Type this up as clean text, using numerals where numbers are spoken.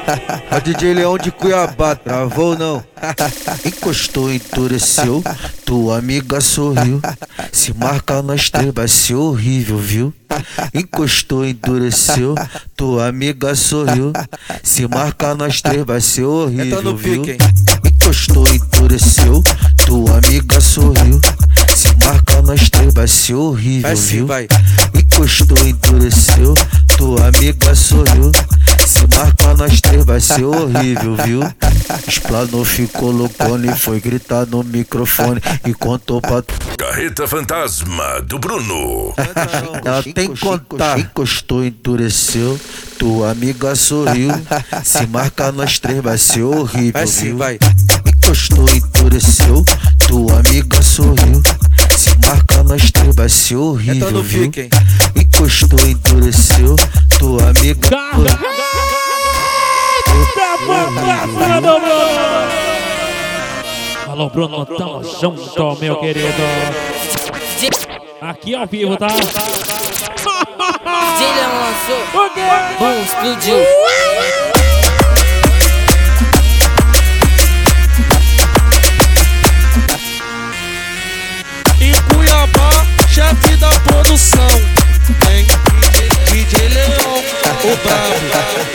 A DJ Leão de Cuiabá, travou não? Encostou, endureceu, tua amiga sorriu. Se marca nós três vai ser horrível, viu? Encostou, endureceu, tua amiga sorriu. Se marca nós três vai ser horrível, viu? Encostou, endureceu, tua amiga sorriu. Se marca nós três vai ser horrível, viu? Encostou, endureceu, tua amiga sorriu. Se marca nós três vai ser horrível, viu? Explanou, ficou loucona e foi gritar no microfone e contou pra tu. Carreta Fantasma do Bruno. Ela tem que contar. Encostou, endureceu, tua amiga sorriu. Se marca nós três vai ser horrível, viu? Encostou, endureceu, tua amiga sorriu. Se marca nós três vai ser horrível, viu? Encostou, endureceu, tua amiga sorriu. Alô, Bruno, tamo junto, meu querido. Aqui ao vivo, tá? DJ Leão lançou. Bum, explodiu. Em Cuiabá, chefe da produção. Tem DJ Leão, o brabo.